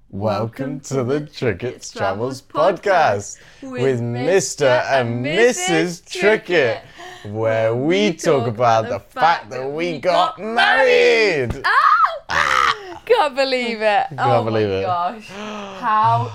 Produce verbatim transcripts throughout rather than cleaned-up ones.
Welcome to the Tricket's Travels podcast with Mister and Missus Trickett, where we talk about the fact that we got married. Ah! Can't believe it. Can't oh believe my it. gosh. How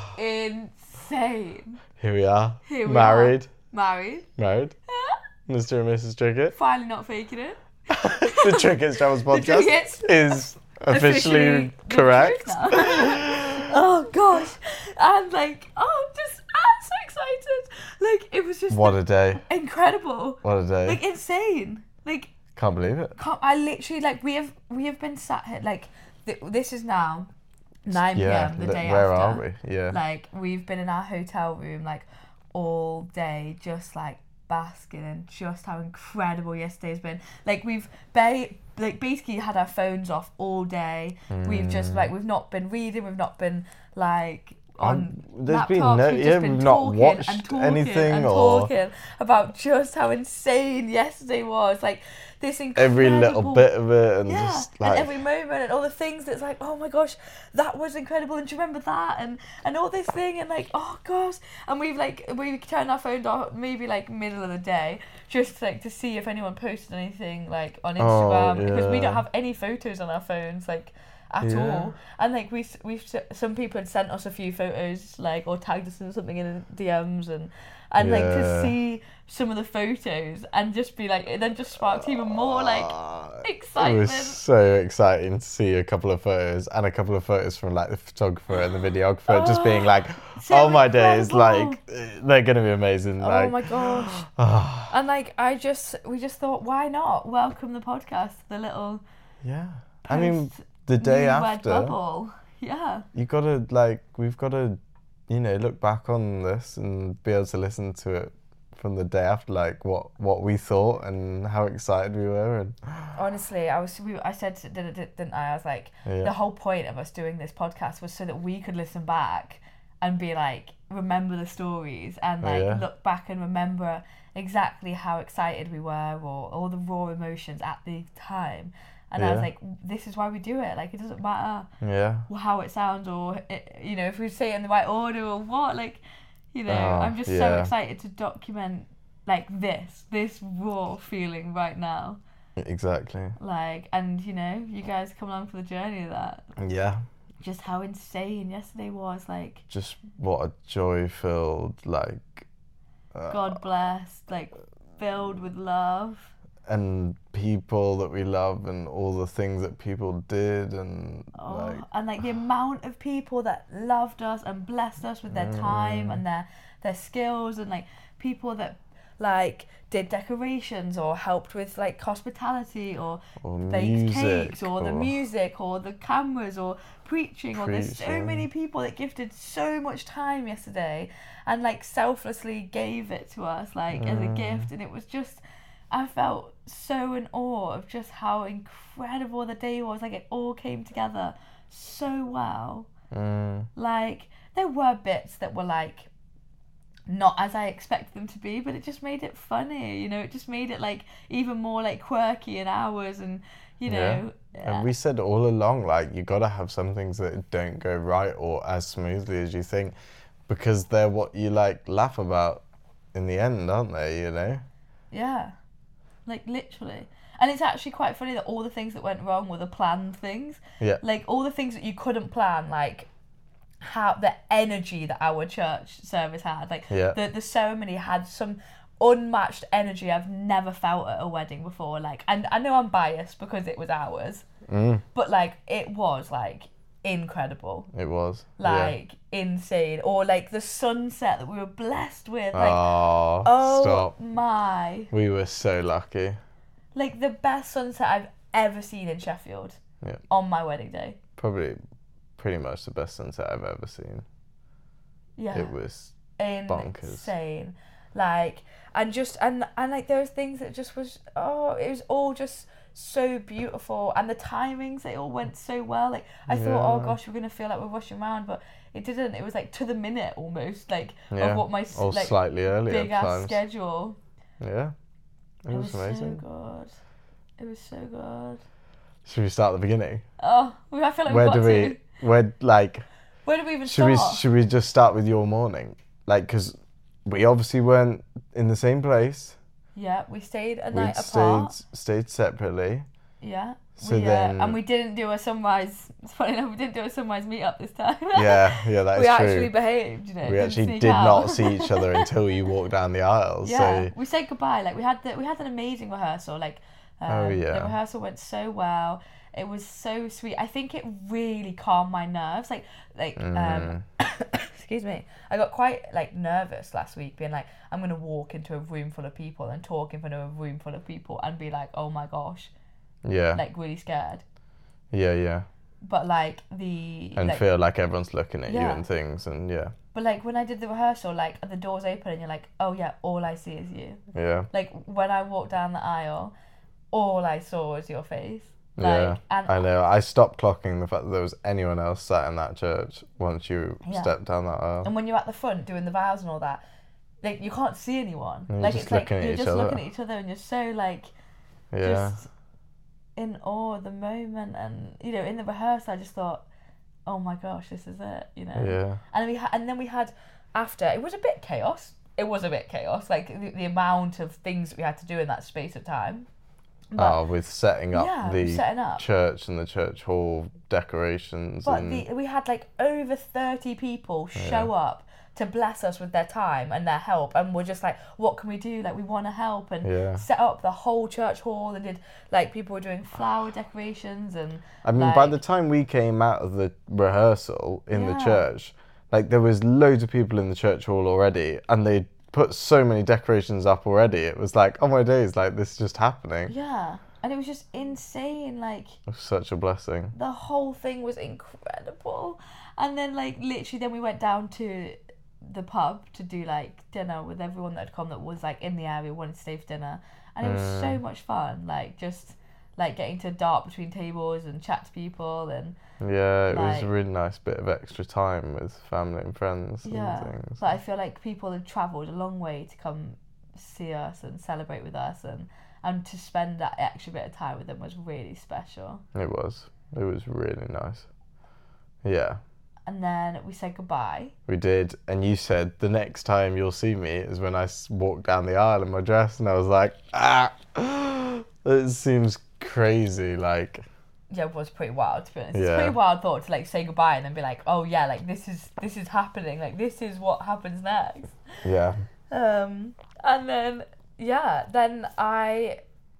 insane. Here we are, Here we married, are. Married. married, Mister and Missus Trickett. Finally not faking it. The Tricket's Travels podcast Tricketts. is officially, Officially the correct. truth now. Oh gosh. And like, oh, I'm just, I'm so excited. Like, it was just What a day. incredible. What a day. Like, insane. Like, Can't believe it. Can't, I literally, like, we have we have been sat here, like, th- this is now nine Yeah, p.m. the li- day where after. are we? Yeah. Like, we've been in our hotel room, like, all day, just, like, basking in just how incredible yesterday's been. Like, we've, ba- like, basically had our phones off all day. Mm. We've just, like, we've not been reading, we've not been, like... on Um, there's laptops, been no- we've yeah, just been we've not talking watched and talking anything and or- talking about just how insane yesterday was. Like, this incredible... Every little bit of it and Yeah, just like... and every moment and all the things that's like, oh my gosh, that was incredible, and do you remember that, and and all this thing, and like, oh gosh, and we've like we turned our phone off maybe like middle of the day just like to see if anyone posted anything like on Instagram, Oh, because we yeah. don't have any photos on our phones like at Yeah. all, and like we we've some people had sent us a few photos like or tagged us in something in the D Ms, and and like to Yeah. see some of the photos and just be like, it then just sparked even more like Ah, excitement. It was so exciting to see a couple of photos and a couple of photos from like the photographer and the videographer just being like, so oh my days, incredible. like they're gonna be amazing. Oh like, my gosh. ah, And like, I just, we just thought, why not welcome the podcast to the little yeah. I mean, post the day newlywed after, bubble. Yeah. you gotta like, we've gotta, you know, look back on this and be able to listen to it from the day after, like what what we thought and how excited we were, and Honestly, I was, we, I said, didn't, didn't I? I was like, Yeah. the whole point of us doing this podcast was so that we could listen back and be like, remember the stories and like Yeah. look back and remember exactly how excited we were or all the raw emotions at the time. And I was Yeah. like, this is why we do it. Like, it doesn't matter yeah. how it sounds or, it, you know, if we say it in the right order or what. Like, you know, Oh, I'm just so yeah. excited to document, like, this, this raw feeling right now. Exactly. Like, and, you know, you guys come along for the journey of that. Yeah. Just how insane yesterday was. Like, Just what a joy-filled, like, uh, God blessed, like, filled with love. and people that we love and all the things that people did and Oh, like and like the amount of people that loved us and blessed us with their time and their their skills, and like people that like did decorations or helped with like hospitality or, or baked music cakes or, the music or the cameras or preaching, or there's so Preaching. many people that gifted so much time yesterday and like selflessly gave it to us like as a gift, and it was just, I felt so in awe of just how incredible the day was. Like, it all came together so well. Mm, Like, there were bits that were like not as I expected them to be, but it just made it funny, you know, it just made it like even more like quirky and ours, and you know, and we said all along, like, you gotta have some things that don't go right or as smoothly as you think, because they're what you like laugh about in the end, aren't they, you know? yeah, like literally. And it's actually quite funny that all the things that went wrong were the planned things. Yeah. Like, all the things that you couldn't plan, like how the energy that our church service had, like Yeah. the the ceremony had some unmatched energy I've never felt at a wedding before. Like, and I know I'm biased because it was ours, Mm, but like it was like incredible, it was. like insane. Or like the sunset that we were blessed with, yeah. like oh, oh stop. my, We were so lucky. like the best sunset I've ever seen in Sheffield Yeah. on my wedding day. Probably pretty much the best sunset I've ever seen. Yeah, It was insane. bonkers. Like, and just and and like there was things that just was, oh, it was all just so beautiful, and the timings, they all went so well. Like, I thought, oh Yeah. gosh, we're gonna feel like we're rushing around, but it didn't. It was like to the minute almost, like Yeah. of what my s- or like slightly earlier big ass times. schedule. Yeah. It, It was, was amazing. so good. It was so good. Should we start at the beginning? Oh, I feel like Where we've got do we to. where like Where do we even should start? we should we just start with your morning? Like, because we obviously weren't in the same place. Yeah, we stayed a We'd night stayed apart. stayed separately. Yeah. So we, then, uh, and we didn't do a sunrise. It's funny enough, we didn't do a sunrise meet-up this time. yeah, yeah, that is we true. actually behaved, you know. We didn't actually sneak did out. not see each other until you walked down the aisle. Yeah, So we said goodbye. Like we had the we had an amazing rehearsal. Like, um, Oh, yeah. the rehearsal went so well. It was so sweet. I think it really calmed my nerves. Like, like, um, excuse me. I got quite like nervous last week, being like, I'm gonna walk into a room full of people and talk in front of a room full of people and be like, oh my gosh, yeah, like really scared. yeah, yeah, But like the and like, feel like everyone's looking at you Yeah. and things, and yeah, But like when I did the rehearsal, like the doors open and you're like, oh yeah, all I see is you. yeah, Like when I walked down the aisle, all I saw was your face. Like, yeah. and I know. I stopped clocking the fact that there was anyone else sat in that church once you Yeah. stepped down that aisle. And when you're at the front doing the vows and all that, like you can't see anyone. You're like just it's like looking at you're each just other. looking at each other and you're so like Yeah, just in awe of the moment. And you know, in the rehearsal, I just thought, oh my gosh, this is it. You know. yeah, And then we ha- and then we had after it was a bit chaos. It was a bit chaos, like the, the amount of things that we had to do in that space of time. But, oh, with setting up yeah, the setting up. church and the church hall decorations. But and the, we had like over thirty people show up to bless us with their time and their help, and we're just like, what can we do? Like we want to help and Yeah. set up the whole church hall, and did like people were doing flower decorations and. I mean, by like- the time we came out of the rehearsal in the Yeah. church, like there was loads of people in the church hall already, and they put so many decorations up already. It was like, oh my days, like this is just happening. Yeah, and it was just insane. Like It was such a blessing. the whole thing was incredible, and then like literally, then we went down to the pub to do like dinner with everyone that had come that was like in the area, wanted to stay for dinner, and it was Mm. so much fun. Like just like getting to dart between tables and chat to people, and Yeah, it was Like- a really nice bit of extra time with family and friends yeah. and things. But I feel like people had travelled a long way to come see us and celebrate with us, and and to spend that extra bit of time with them was really special. It was. It was really nice. Yeah, And then we said goodbye. we did. And you said the next time you'll see me is when I s- walk down the aisle in my dress, and I was like, ah, it seems crazy. Like, Yeah, it was pretty wild, to be honest. It's Yeah. a pretty wild thought to like say goodbye and then be like, oh yeah, like this is this is happening, like this is what happens next. yeah, Um, and then yeah, then I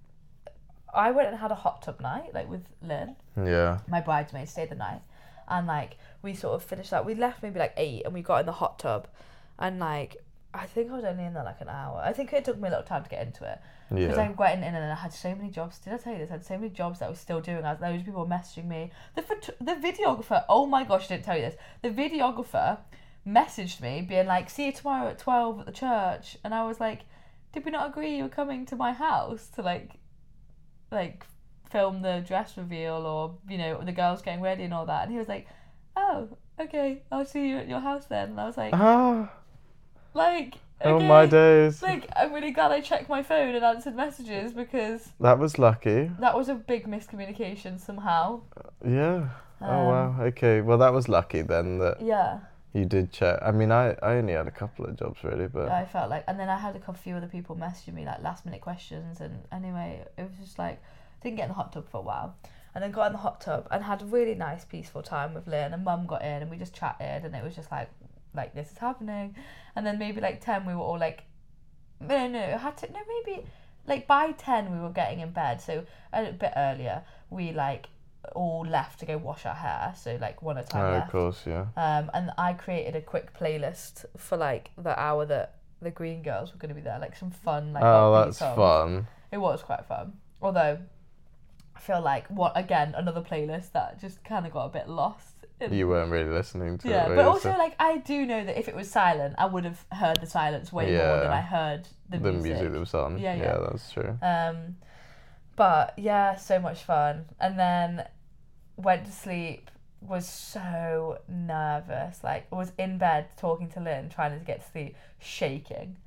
I went and had a hot tub night like with Lynn. yeah, My bridesmaid stayed the night, and like we sort of finished that. We left maybe like eight, and we got in the hot tub, and like I think I was only in there like an hour. I think it took me a little time to get into it. Because I yeah. went in and I had so many jobs. Did I tell you this? I had so many jobs that I was still doing. I was, those people were messaging me. The phot- the videographer, oh my gosh, I didn't tell you this. The videographer messaged me being like, see you tomorrow at twelve at the church. And I was like, did we not agree you were coming to my house to like, like film the dress reveal, or, you know, the girls getting ready and all that? And he was like, oh, okay, I'll see you at your house then. And I was like, Ah, like, oh okay. my days. Like, I'm really glad I checked my phone and answered messages, because That was lucky. that was a big miscommunication somehow. Yeah. Oh Um, wow. Okay. Well, that was lucky then that Yeah, you did check. I mean, I, I only had a couple of jobs really, but I felt like, and then I had a couple few other people messaging me like last minute questions, and anyway, it was just like, didn't get in the hot tub for a while, and then got in the hot tub and had a really nice peaceful time with Lynn, and Mum got in and we just chatted, and it was just like, like this is happening, and then maybe like ten we were all like, no no it had to no maybe like by ten we were getting in bed, so a bit earlier we like all left to go wash our hair, so like one at a time oh, left. of course, yeah. Um, and I created a quick playlist for like the hour that the Green Girls were going to be there, like some fun like Oh, upbeat that's songs. fun. It was quite fun, although I feel like what again another playlist that just kind of got a bit lost. in- You weren't really listening to yeah, it, were but you? also So- like I do know that if it was silent, I would have heard the silence way more than Yeah. I heard the, the music. music that was on. Yeah, Yeah, yeah. that's true. Um, but yeah, so much fun. And then went to sleep, was so nervous. Like, was in bed talking to Lynn, trying to get to sleep, shaking.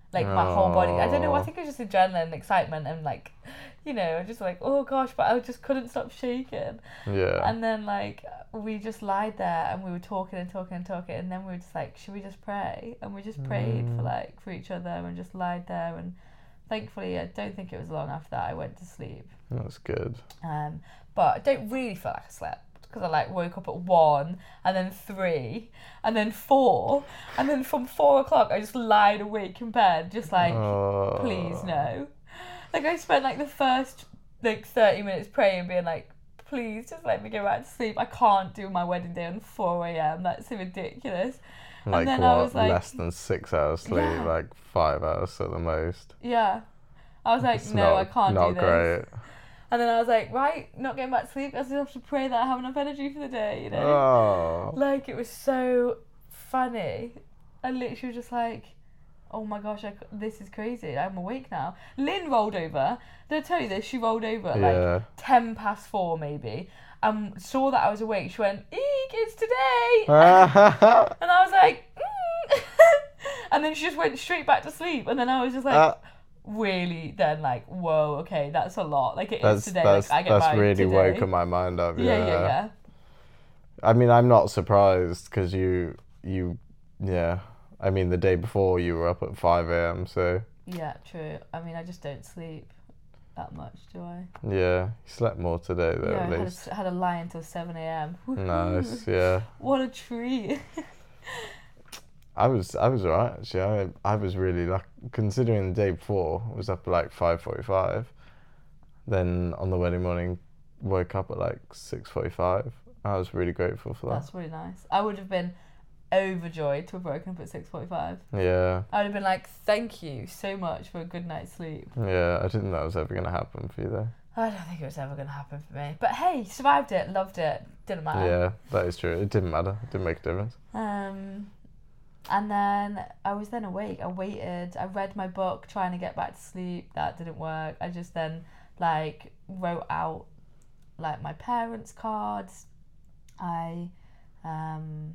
Like my whole body. I don't know. I Oh. think it was just adrenaline and excitement and like, you know, just like, oh gosh, but I just couldn't stop shaking. Yeah. And then like we just lied there and we were talking and talking and talking, and then we were just like, should we just pray? And we just prayed Mm. for like for each other and just lied there. And thankfully, I don't think it was long after that I went to sleep. That's good. Um, but I don't really feel like I slept because I like woke up at one and then three and then four and then from four o'clock I just lied awake in bed, just like, Oh. please no. Like I spent like the first like thirty minutes praying, being like, please just let me go back to sleep. I can't do my wedding day on four a.m. That's so ridiculous. Like then what? I was like- less than six hours sleep, Yeah. like five hours at the most. Yeah. I was like, It's no, not, I can't not do this. great. And then I was like, right, not getting back to sleep. I just have to pray that I have enough energy for the day, you know? Oh. Like, it was so funny. I literally was just like, oh my gosh, I c this is crazy. I'm awake now. Lynn rolled over. Did I tell you this? She rolled over at Yeah. like ten past four maybe. And saw that I was awake. She went, eek, it's today. uh, And I was like, mm. And then she just went straight back to sleep. And then I was just like, Uh, really then like, whoa, okay, that's a lot. Like, it is that's today. that's, like, I get that's married really today. woken my mind up. Yeah. Yeah, yeah, yeah. I mean, I'm not surprised because you, you, yeah. I mean, the day before you were up at five a.m. So Yeah, true. I mean, I just don't sleep that much, do I? yeah, you slept more today though. yeah, at I had least. a, had a lie until seven a.m. Nice. Yeah. What a treat. I was I was alright actually. I I was really lucky considering the day before I was up at like five forty-five. Then on the wedding morning, woke up at like six forty-five. I was really grateful for that. That's really nice. I would have been overjoyed to have woken up at six forty-five. Yeah, I would have been like, thank you so much for a good night's sleep. yeah. I didn't know that was ever gonna happen for you though. I don't think it was ever going to happen for me. But hey, survived it, loved it, didn't matter. Yeah, that is true. It didn't matter. It didn't make a difference. Um, and then I was then awake. I waited. I read my book, trying to get back to sleep. That didn't work. I just then like wrote out like my parents' cards. I um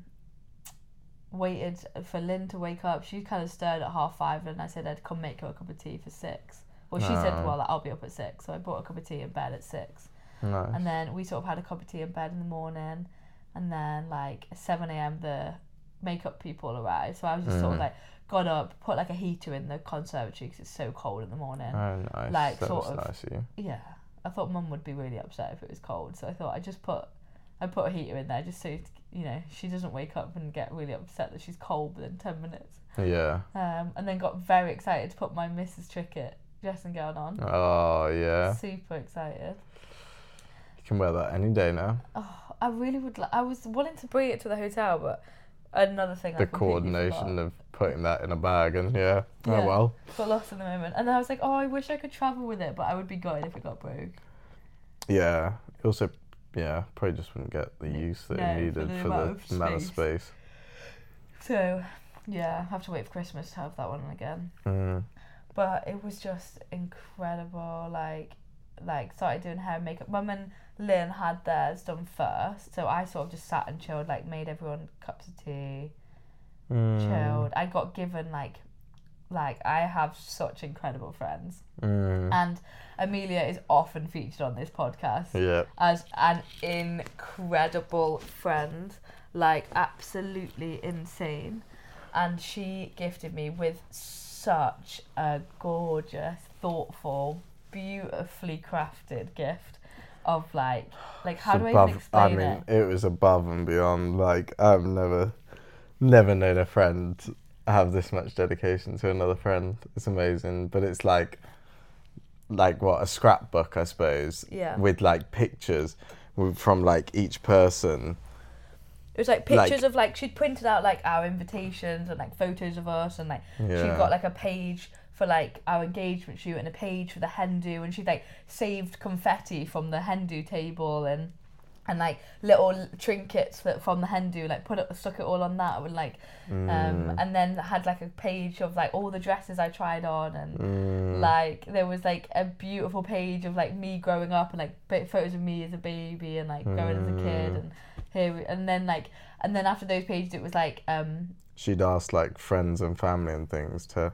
waited for Lynn to wake up. She kind of stirred at half five, and I said I'd come make her a cup of tea for six. Well, she said, Oh. well, I'll be up at six. So I brought a cup of tea in bed at six. Nice. And then we sort of had a cup of tea in bed in the morning. And then, like, at seven a.m, the makeup people arrived. So I was just sort of, Mm. like, got up, put, like, a heater in the conservatory because it's so cold in the morning. Oh, nice. like, that sort was of- nice of you. Yeah. I thought Mum would be really upset if it was cold. So I thought I'd just put... I put a heater in there just so, you know, she doesn't wake up and get really upset that she's cold within ten minutes. Yeah. Um, and then got very excited to put my Missus Trickett dressing gown on. Oh yeah. Super excited. You can wear that any day now. Oh, I really would. Li- I was wanting to bring it to the hotel, but another thing. I The completely coordination forgot. of putting that in a bag and yeah. Yeah. Oh well. Got lost in the moment, and then I was like, oh, I wish I could travel with it, but I would be gutted if it got broke. Yeah. Also, yeah, probably just wouldn't get the use that No, you for needed the for amount the of amount of space. space. So, yeah, I have to wait for Christmas to have that one again. Mm. But it was just incredible. Like, like started doing hair and makeup. Mum and Lynn had theirs done first, so I sort of just sat and chilled. Like, made everyone cups of tea, Mm. chilled. I got given like, like I have such incredible friends, Mm. and Amelia is often featured on this podcast Yeah. as an incredible friend, like absolutely insane. And she gifted me with such a gorgeous, thoughtful, beautifully crafted gift of like, like how do I even explain I mean, it? it was above and beyond. Like I've never, never known a friend have this much dedication to another friend. It's amazing, but it's like, like what a scrapbook, I suppose. Yeah. With like pictures w- from like each person. It was like pictures like- of like she'd printed out like our invitations and like photos of us, and like Yeah. she'd got like a page for like our engagement shoot and a page for the hen do, and she'd like saved confetti from the hen do table and and like little trinkets that from the hen do, like put it stuck it all on that and like um Mm. and then had like a page of like all the dresses I tried on, and Mm. like there was like a beautiful page of like me growing up and like bit- photos of me as a baby and like growing as a kid, Mm. and here we, and then like and then after those pages it was like um She'd asked like friends and family and things to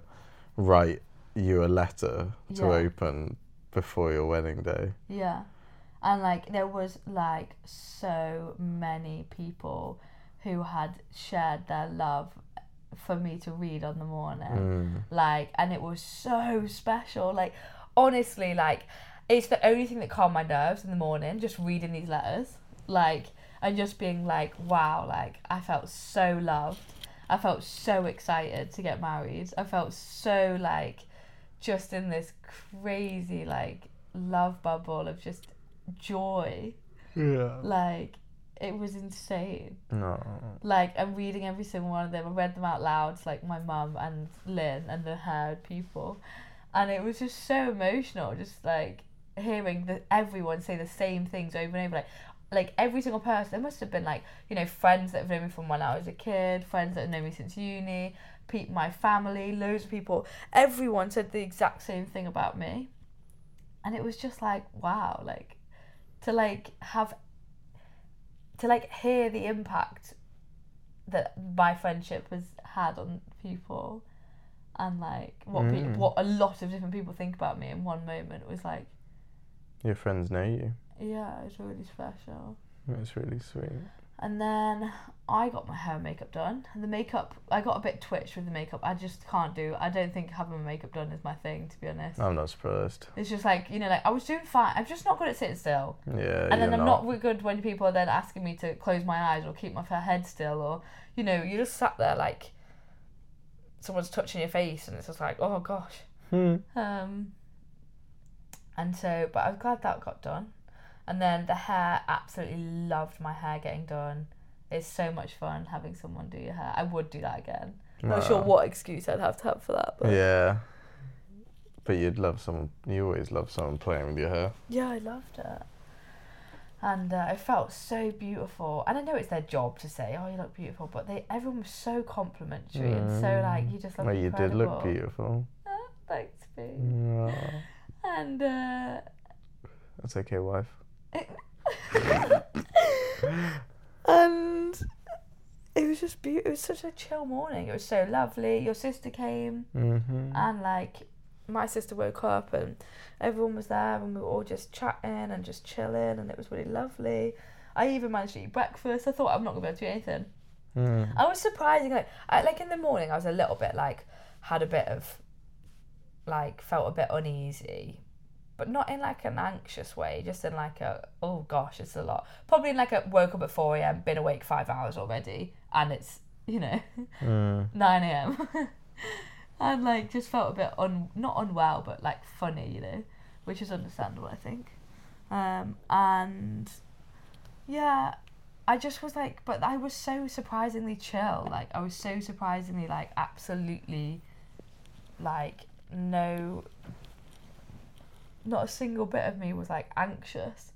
write you a letter to Yeah. open before your wedding day. Yeah. And, like, there was, like, so many people who had shared their love for me to read on the morning. Mm. Like, and it was so special. Like, honestly, like, it's the only thing that calmed my nerves in the morning, just reading these letters. Like, and just being like, wow, like, I felt so loved. I felt so excited to get married. I felt so, like, just in this crazy, like, love bubble of just joy. Yeah. Like, it was insane. No. Like, I'm reading every single one of them. I read them out loud to, like, my mum and Lynn and the herd people. And it was just so emotional, just, like, hearing the, everyone say the same things over and over. Like, like every single person, there must have been, like, you know, friends that have known me from when I was a kid, friends that have known me since uni, pe- my family, loads of people. Everyone said the exact same thing about me. And it was just like, wow, like, to, like, have, to, like, hear the impact that my friendship has had on people, and, like, what Mm. pe- what a lot of different people think about me in one moment was, like, Your friends know you. yeah, it's really special. It's really sweet. And then I got my hair and makeup done. And the makeup, I got a bit twitched with the makeup. I just can't do, I don't think having my makeup done is my thing, to be honest. I'm not surprised. It's just like, you know, like, I was doing fine. I'm just not good at sitting still. Yeah, And then you're I'm not. not really good when people are then asking me to close my eyes or keep my head still, or, you know, you just sat there like someone's touching your face and it's just like, oh gosh. Hmm. Um, and so, but I was glad that got done. And then the hair, absolutely loved my hair getting done. It's so much fun having someone do your hair. I would do that again. I'm not sure Wow. what excuse I'd have to have for that. But Yeah. But you'd love someone, you always love someone playing with your hair. yeah, I loved it. And uh, it felt so beautiful. And I know it's their job to say, oh, you look beautiful, but they everyone was so complimentary and so, like, you just look Well, you incredible. did look beautiful. Oh, thanks, babe. No. And uh, That's okay, wife. and it was just beautiful. It was such a chill morning. It was so lovely. Your sister came, Mm-hmm. and, like, my sister woke up and everyone was there and we were all just chatting and just chilling, and it was really lovely. I even managed to eat breakfast. I thought I'm not gonna be able to do anything. Mm. I was surprising, like, I, like in the morning I was a little bit like, had a bit of, like, felt a bit uneasy, but not in, like, an anxious way, just in, like, a, oh gosh, it's a lot. Probably in, like, a woke up at four a.m, been awake five hours already, and it's, you know, Mm. nine a.m. and, like, just felt a bit, un not unwell, but, like, funny, you know, which is understandable, I think. Um, and, yeah, I just was, like, but I was so surprisingly chill. Like, I was so surprisingly, like, absolutely, like, no... not a single bit of me was, like, anxious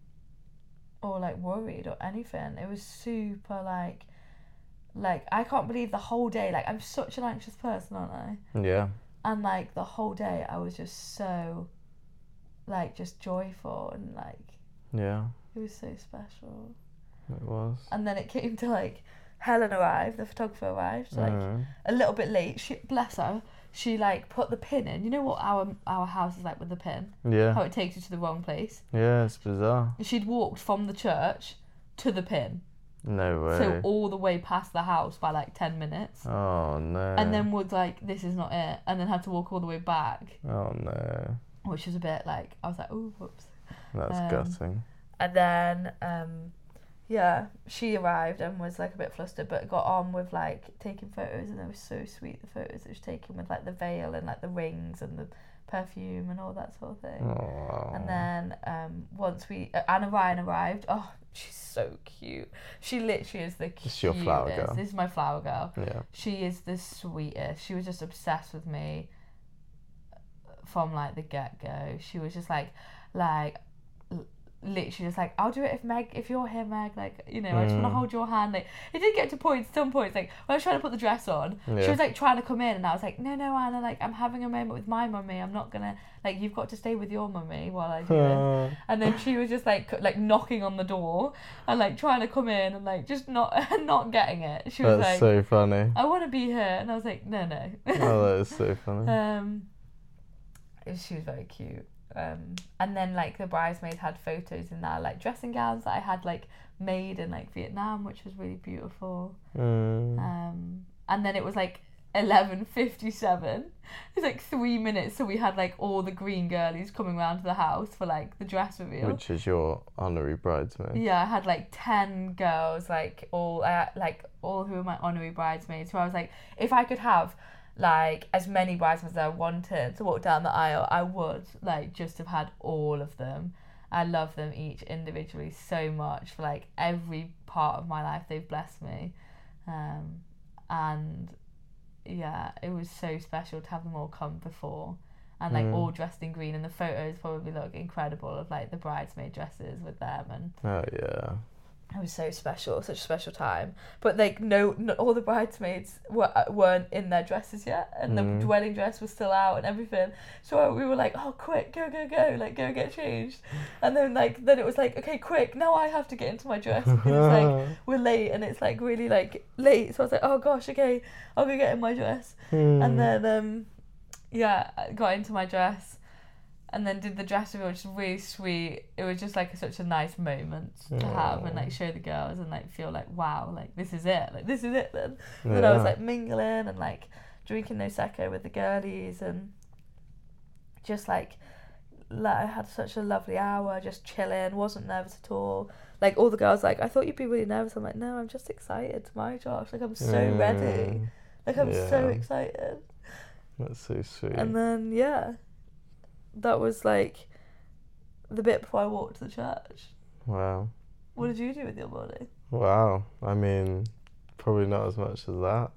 or, like, worried or anything. It was super, like, like, I can't believe the whole day, like, I'm such an anxious person, aren't I? Yeah. And, like, the whole day I was just so, like, just joyful and, like, Yeah. it was so special. It was. And then it came to, like, Helen arrived, the photographer arrived, like, Mm. a little bit late. She, bless her, she, like, put the pin in. You know what our our house is like with the pin? Yeah. How it takes you to the wrong place. Yeah, it's bizarre. She'd walked from the church to the pin. No way. So all the way past the house by, like, ten minutes. Oh no. And then was like, this is not it. And then had to walk all the way back. Oh no. Which was a bit, like, I was like, oh, whoops. That's Um, gutting. And then, um, yeah, she arrived and was, like, a bit flustered, but got on with, like, taking photos, and they were so sweet, the photos that she was taking with, like, the veil and, like, the rings and the perfume and all that sort of thing. Oh. And then um, once we, uh, Anna Ryan arrived, oh, she's so cute. She literally is the cutest. This is your flower girl. This is my flower girl. Yeah. She is the sweetest. She was just obsessed with me from, like, the get-go. She was just like, like, literally just like, I'll do it if Meg, if you're here, Meg, like, you know, I just want to Mm. hold your hand. Like, it did get to points, some points, like, when I was trying to put the dress on, Yeah. she was like trying to come in, and I was like, no, no, Anna, like, I'm having a moment with my mummy. I'm not gonna, like, you've got to stay with your mummy while I do this. And then she was just like, like knocking on the door and like trying to come in and like just not, not getting it. She was That's like, so funny. I want to be here, and I was like, no, no. Oh, that is so funny. um, she was very cute. Um, and then like the bridesmaids had photos in their like dressing gowns that I had like made in like Vietnam, which was really beautiful. Mm. Um, and then it was like eleven fifty-seven. It was like three minutes, so we had like all the green girlies coming round to the house for like the dress reveal. Which is your honorary bridesmaid. Yeah, I had like ten girls, like all uh, like all who were my honorary bridesmaids. So I was like, if I could have like as many bridesmaids as I wanted to walk down the aisle, I would like just have had all of them. I love them each individually so much for like every part of my life. They've blessed me, um, and yeah, it was so special to have them all come before and like Mm. all dressed in green, and the photos probably look incredible of like the bridesmaid dresses with them, and Oh yeah. it was so special, such a special time. But like no, not all the bridesmaids were, weren't in their dresses yet, and Mm. the wedding dress was still out and everything. So we were like, oh, quick, go, go, go, like go get changed. And then like then it was like, okay, quick, now I have to get into my dress because it's like we're late and it's like really like late. So I was like, oh gosh, okay, I'll go get in my dress. Mm. And then um, yeah, I got into my dress. And then did the dress reveal, which was really sweet. It was just like a, such a nice moment to have and like show the girls and like feel like, wow, like this is it, like this is it then. Yeah. Then I was like mingling and like drinking Prosecco with the girlies and just like, like I had such a lovely hour, just chilling, wasn't nervous at all. Like all the girls like, I thought you'd be really nervous. I'm like, no, I'm just excited to marry Josh. Like I'm so Mm. ready. Like I'm so Yeah. excited. That's so sweet. And then yeah. That was like the bit before I walked to the church. Wow. What did you do with your morning? Wow. I mean, probably not as much as that.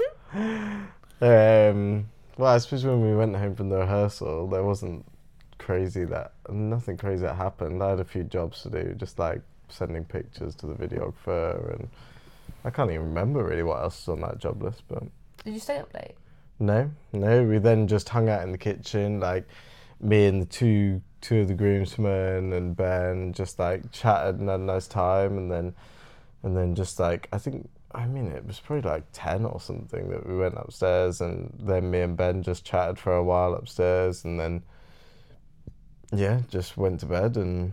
um, well, I suppose when we went home from the rehearsal, there wasn't crazy that, nothing crazy that happened. I had a few jobs to do, just like sending pictures to the videographer, and I can't even remember really what else was on that job list, but... Did you stay up late? No, no, we then just hung out in the kitchen, like, me and the two two of the groomsmen and Ben just like chatted and had a nice time, and then and then just like I think I mean it was probably like ten or something that we went upstairs, and then me and Ben just chatted for a while upstairs, and then yeah, just went to bed, and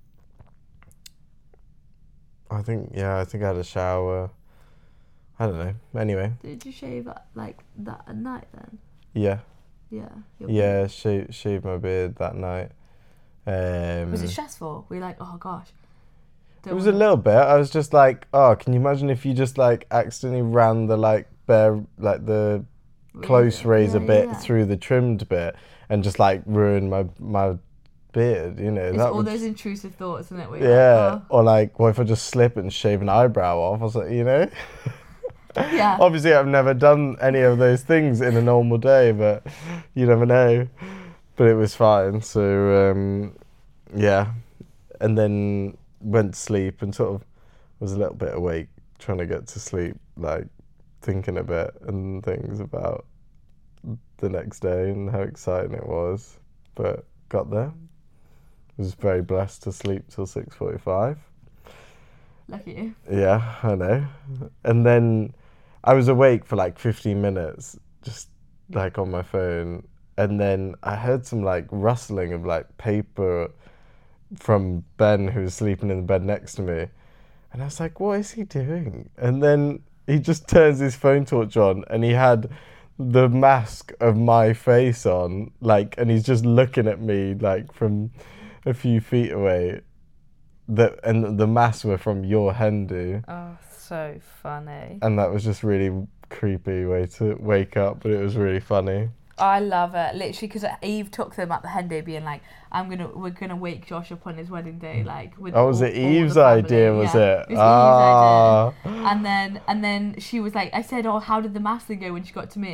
I think yeah, I think I had a shower. I don't know. Anyway. Did you shave like that at night then? Yeah. Yeah. Yeah, shave, shaved my beard that night. Um, was it stressful? Were you like, oh gosh? It was a little bit. I was just like, oh, can you imagine if you just like accidentally ran the like bare, like the close razor yeah, bit yeah. through the trimmed bit and just like ruined my my beard, you know? It's that all would, those intrusive thoughts, isn't it? Where yeah. you're like, oh. Or like, what if I just slip and shave an eyebrow off? I was like, you know? Yeah. Obviously, I've never done any of those things in a normal day, but you never know. But it was fine. So, um, yeah. And then went to sleep and sort of was a little bit awake, trying to get to sleep, like thinking a bit and things about the next day and how exciting it was. But got there. Was very blessed to sleep till six forty-five. Lucky you. Yeah, I know. And then I was awake for like fifteen minutes, just like on my phone. And then I heard some like rustling of like paper from Ben, who was sleeping in the bed next to me. And I was like, what is he doing? And then he just turns his phone torch on and he had the mask of my face on, like, and he's just looking at me like from a few feet away. That and the masks were from your hen do. Oh, so funny. And that was just really creepy way to wake up, but it was really funny. I love it, literally, because Eve took them at the hen do, being like, "I'm gonna, we're gonna wake Josh up on his wedding day, like with." Oh, was all, it all Eve's the family." idea? Was yeah, it? It was ah. Eve's idea. And then, and then she was like, "I said, oh, how did the mask thing go?" When she got to me,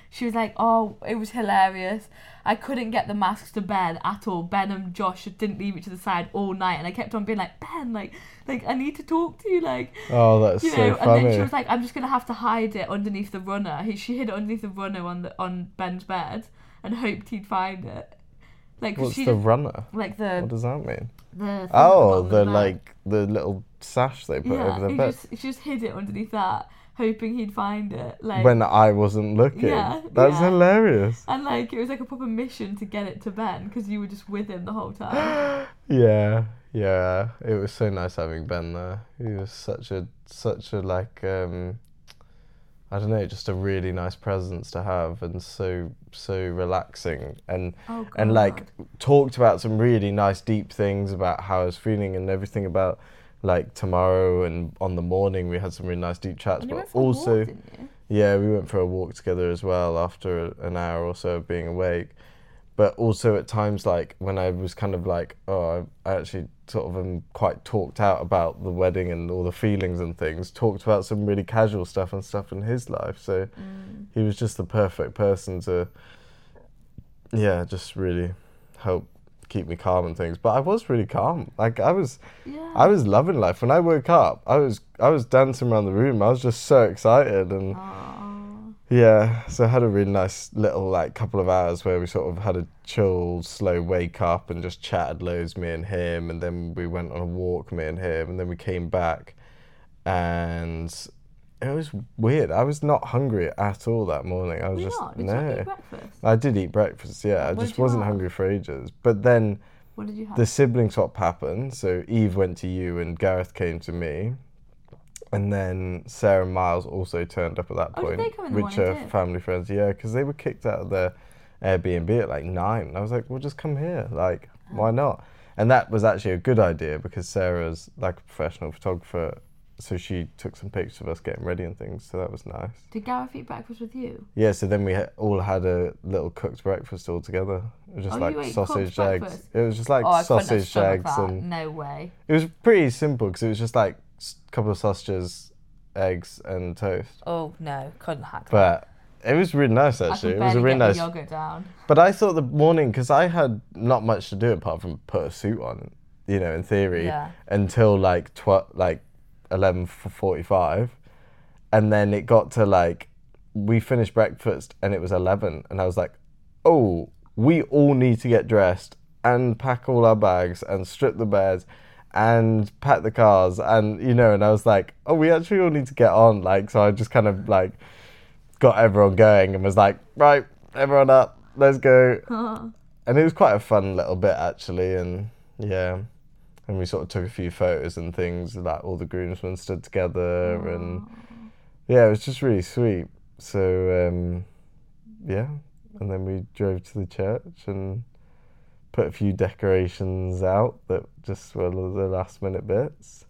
She was like, oh, it was hilarious. I couldn't get the masks to Ben at all. Ben and Josh didn't leave each other's side all night, and I kept on being like, Ben, like, like I need to talk to you, like. Oh, that's you so know? funny. And then she was like, I'm just gonna have to hide it underneath the runner. He, she hid it underneath the runner on the on Ben's bed, and hoped he'd find it. Like, what's she the just, runner? Like the. What does that mean? The oh, the, the the like the little sash they put yeah, over their he bed. just, he just hid it underneath that, hoping he'd find it. Like when I wasn't looking. Yeah, that's yeah. hilarious. And like it was like a proper mission to get it to Ben because you were just with him the whole time. yeah, yeah. It was so nice having Ben there. He was such a such a like um, I don't know, just a really nice presence to have, and so so relaxing, and oh, God. and like talked about some really nice deep things about how I was feeling and everything about like tomorrow, and on the morning we had some really nice deep chats. And but you went for also, a walk, didn't you? yeah, we went for a walk together as well after an hour or so of being awake. But also at times, like when I was kind of like, oh, I actually sort of am quite talked out about the wedding and all the feelings and things, talked about some really casual stuff and stuff in his life. So mm. he was just the perfect person to, yeah, just really help keep me calm and things. But I was really calm. Like I was, yeah. I was loving life. When I woke up, I was, I was dancing around the room. I was just so excited and. Aww. Yeah, so I had a really nice little like couple of hours where we sort of had a chill, slow wake up and just chatted loads, me and him, and then we went on a walk, me and him, and then we came back, and it was weird. I was not hungry at all that morning. I was You're just not? Did no. you eat breakfast? I did eat breakfast. Yeah, I What just did you wasn't have? hungry for ages. But then What did you have? the sibling swap happened. So Eve went to you, and Gareth came to me. And then Sarah and Miles also turned up at that Oh, point, did they come in the which morning are too? family friends. Yeah, because they were kicked out of their Airbnb at like nine. And I was like, well, just come here. Like, Oh. why not? And that was actually a good idea because Sarah's like a professional photographer, so she took some pictures of us getting ready and things. So that was nice. Did Gareth eat breakfast with you? Yeah. So then we ha- all had a little cooked breakfast all together. It was just Oh, like you ate sausage, cooked eggs. breakfast? It was just like oh, I couldn't have sausage, stomached eggs, that. and No way. it was pretty simple because it was just like a couple of sausages, eggs and toast. Oh no, couldn't hack that. But it was really nice I actually. could It was a barely really get nice. the yogurt down. But I thought the morning, because I had not much to do apart from put a suit on, you know, in theory, Yeah. until like tw- like eleven forty-five, and then it got to like we finished breakfast and it was eleven, and I was like, oh, we all need to get dressed and pack all our bags and strip the beds and pack the cars, and you know, and I was like, oh, we actually all need to get on. Like, so I just kind of like got everyone going and was like, right, everyone up, let's go. And it was quite a fun little bit actually, and yeah, and we sort of took a few photos and things, like all the groomsmen stood together. Aww. And yeah, it was just really sweet. So um, yeah, and then we drove to the church and put a few decorations out that just were the last minute bits.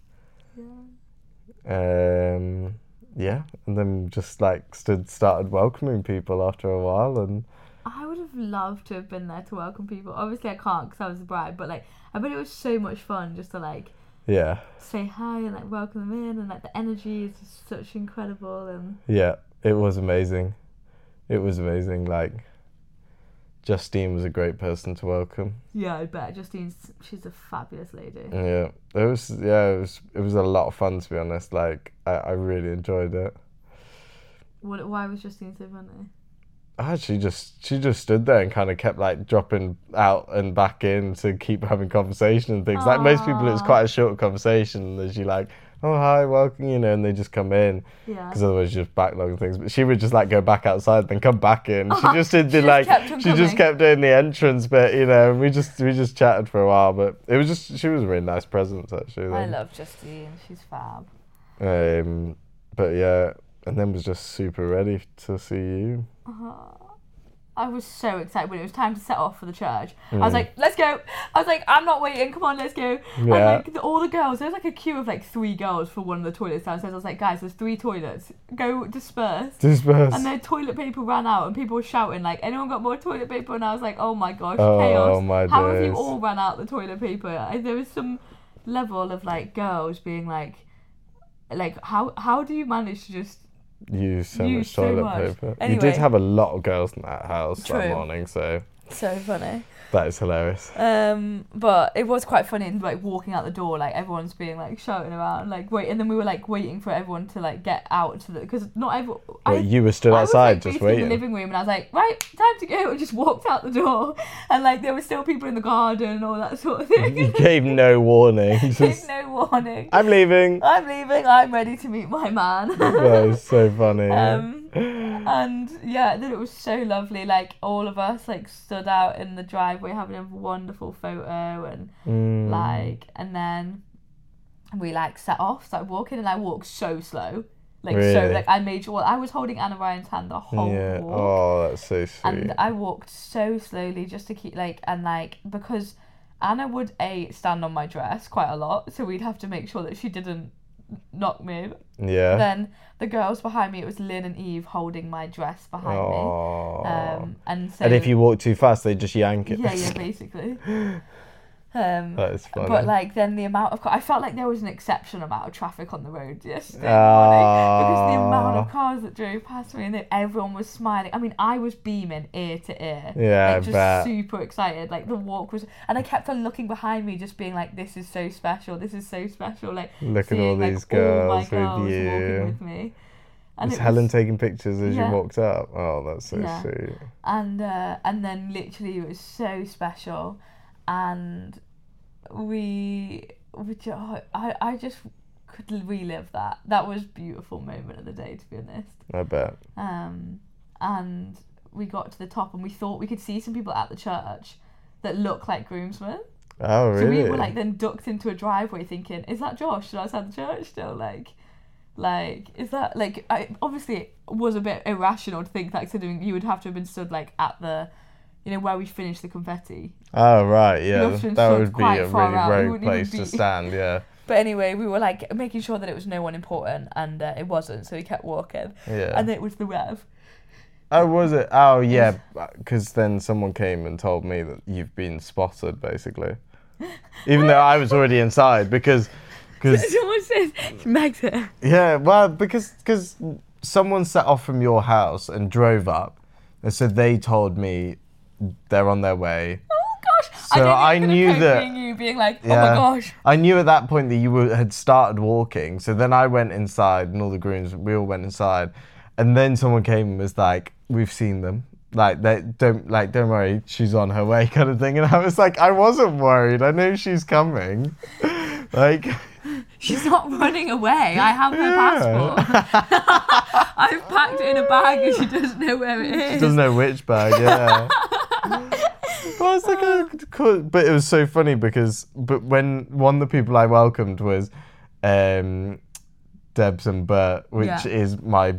Yeah. Um, yeah, and then just like stood, started welcoming people after a while, and I would have loved to have been there to welcome people. Obviously, I can't because I was a bride, but like, I bet it was so much fun just to like, yeah, say hi and like welcome them in, and like the energy is just such incredible. And yeah, it was amazing. It was amazing. Like, Justine was a great person to welcome. Yeah, I bet Justine's she's a fabulous lady. Yeah, it was. Yeah, it was. It was a lot of fun, to be honest. Like, I, I really enjoyed it. What? Why was Justine so funny? Ah, she just she just stood there and kind of kept like dropping out and back in to keep having conversation and things. Aww. Like most people, it's quite a short conversation. As you like, oh hi, welcome, you know, and they just come in. Yeah. Because otherwise you just backlog and things. But she would just like go back outside, then come back in. She just did the like just she just kept doing the entrance bit, you know. And we just we just chatted for a while, but it was just she was a really nice presence actually. Then. I love Justine. She's fab. Um, but yeah, and then was just super ready to see you. Uh, I was so excited when it was time to set off for the church. Mm. I was like, let's go. I was like, I'm not waiting. Come on, let's go. Yeah. And like the, all the girls, there was like a queue of like three girls for one of the toilets downstairs. I was like, guys, there's three toilets. Go disperse. Disperse. And their toilet paper ran out and people were shouting like, anyone got more toilet paper? And I was like, oh my gosh, oh, chaos. My How days. have you all ran out the toilet paper? I, there was some level of like girls being like, like how how do you manage to just use so Use much so toilet much. paper. Anyway. You did have a lot of girls in that house True. that morning, so So funny. that is hilarious. Um, but it was quite funny, and like walking out the door, like everyone's being like shouting around, like wait, and then we were like waiting for everyone to like get out to the because not everyone. Wait, you were stood I was, outside like, just basically waiting. in the living room, and I was like, right, time to go, and just walked out the door, and like there were still people in the garden and all that sort of thing. You gave no warning. Gave Just, no warning. I'm leaving. I'm leaving. I'm ready to meet my man. That is so funny. Um, and yeah, then it was so lovely. Like all of us like stood out in the driveway having a wonderful photo, and Mm. like, and then we like set off, started walking, and I walked so slow, like so Really? like I made sure I was holding Anna Ryan's hand the whole Yeah. walk, Oh, that's so sweet. and I walked so slowly just to keep like and like because Anna would a stand on my dress quite a lot, so we'd have to make sure that she didn't knock me. Yeah. Then the girls behind me, it was Lynn and Eve holding my dress behind Oh. me. Um, and so And if you walk too fast, they just yank it. yeah, yeah, basically. Um, That is funny. but like then the amount of car- I felt like there was an exceptional amount of traffic on the road yesterday Ah. morning because the amount of cars that drove past me and then everyone was smiling. I mean, I was beaming ear to ear. Yeah, like, I just bet. super excited. Like the walk was, and I kept on looking behind me, just being like, "This is so special. This is so special." Like Look at seeing, all like, these all my girls with girls you. walking with me. And Was it Helen was- taking pictures as Yeah. you walked up? Oh, that's so Yeah. sweet. and uh, and then literally it was so special, and we, we ju- oh, I I just could relive that. That was a beautiful moment of the day, to be honest. I bet. Um, and we got to the top, and we thought we could see some people at the church that look like groomsmen. Oh, So really? we were like then ducked into a driveway, thinking, "Is that Josh outside the church still?" Like. Like, is that, like, I obviously it was a bit irrational to think that, considering you would have to have been stood, like, at the, you know, where we finished the confetti. Oh, right, yeah. often That stood would be quite a far really out. We rogue wouldn't even place to be- stand, yeah. But anyway, we were, like, making sure that it was no one important, and uh, it wasn't, so we kept walking. Yeah. And it was the Rev. Oh, was it? Oh, yeah, because then someone came and told me that you've been spotted, basically. Even though I was already inside, because... Cause, Someone says, Meg's here. yeah, well, because cause someone set off from your house and drove up, and so they told me they're on their way. Oh, gosh. So I I, didn't knew even that- being you being like, oh, Yeah. my gosh. I knew at that point that you were, had started walking, so then I went inside, and all the grooms, we all went inside, and then someone came and was like, "We've seen them. Like, they don't like, don't worry, she's on her way," kind of thing. And I was like, I wasn't worried. I know she's coming. Like, She's not running away. I have her Yeah. passport. I've packed it in a bag and she doesn't know where it is. she doesn't know which bag. Yeah. But I was like, oh, cool. But it was so funny because, but when one of the people I welcomed was, um, Debs and Bert, which Yeah. is my,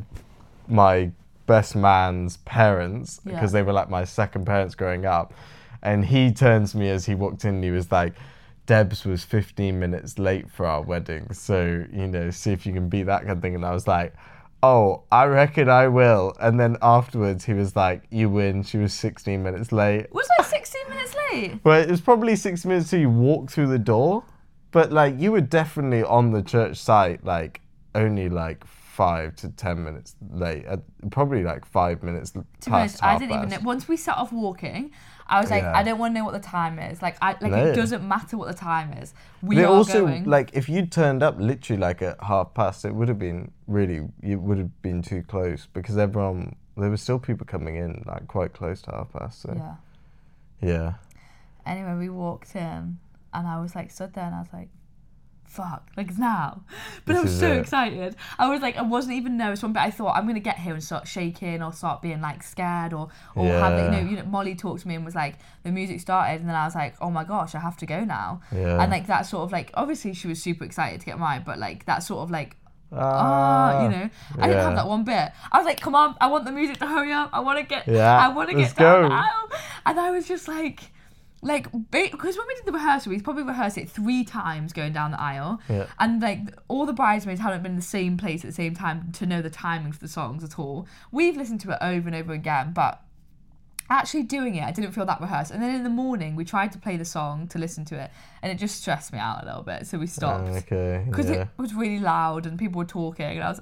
my best man's parents, Yeah. because they were like my second parents growing up, and he turns to me as he walked in. And he was like, Debs was fifteen minutes late for our wedding, so, you know, see if you can beat that kind of thing. And I was like, oh, I reckon I will. And then afterwards he was like, you win, she was sixteen minutes late. Was I sixteen minutes late? Well, it was probably sixty minutes till you walk through the door, but like you were definitely on the church site, like only like five to ten minutes late, uh, probably like five minutes To be past honest, I half didn't even past. know. Once we set off walking, I was like, Yeah. I don't want to know what the time is. Like, I like No. it doesn't matter what the time is. We But it are also, going. like, if you turned up literally like at half past, it would have been really, it would have been too close, because everyone, there were still people coming in like quite close to half past. So yeah. yeah, Anyway, we walked in, and I was like stood there, and I was like, fuck, like it's now. But I This was is so it. excited. I was like, I wasn't even nervous one bit. I thought I'm gonna get here and start shaking or start being like scared or or have it, you Yeah. know, you know. Molly talked to me and was like, the music started, and then I was like, oh my gosh, I have to go now. Yeah. And like that sort of like, obviously she was super excited to get mine, but like that sort of like. Ah, Ah, you know, I didn't have yeah. that one bit. I was like, come on, I want the music to hurry up. I want to get, Yeah, I want to let's get down go. the aisle. And I was just like, like, because when we did the rehearsal, we probably rehearsed it three times going down the aisle. Yeah. And like all the bridesmaids haven't been in the same place at the same time to know the timings of the songs at all. We've listened to it over and over again, but actually doing it, I didn't feel that rehearsed. And then in the morning, we tried to play the song to listen to it, and it just stressed me out a little bit. So we stopped Okay, because yeah. it was really loud and people were talking, and I was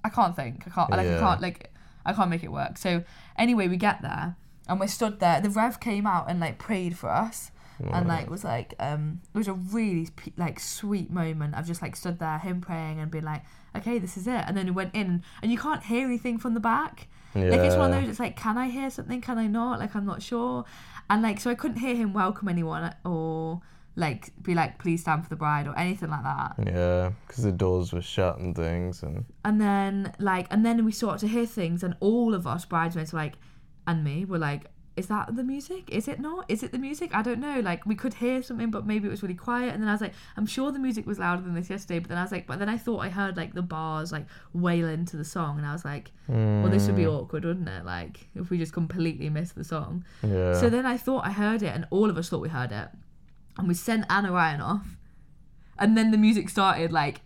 I can't think. I can't. Like Yeah. I can't. Like I can't make it work. So anyway, we get there and we're stood there. The Rev came out and like prayed for us. And like was like um it was a really like sweet moment. I've just like stood there, him praying and being like, okay, this is it. And then we went in and you can't hear anything from the back. Yeah. Like it's one of those. It's like, can I hear something? Can I not? Like I'm not sure. And like so I couldn't hear him welcome anyone or like be like, please stand for the bride or anything like that. Yeah, because the doors were shut and things. And and then like and then we started to hear things and all of us bridesmaids were like, and me were like, is that the music? Is it not? Is it the music? I don't know. Like, we could hear something, but maybe it was really quiet. And then I was like, I'm sure the music was louder than this yesterday. But then I was like, but then I thought I heard, like, the bars, like, wail into the song. And I was like, mm. well, this would be awkward, wouldn't it? Like, if we just completely missed the song. Yeah. So then I thought I heard it, and all of us thought we heard it. And we sent Anna Ryan off. And then the music started, like,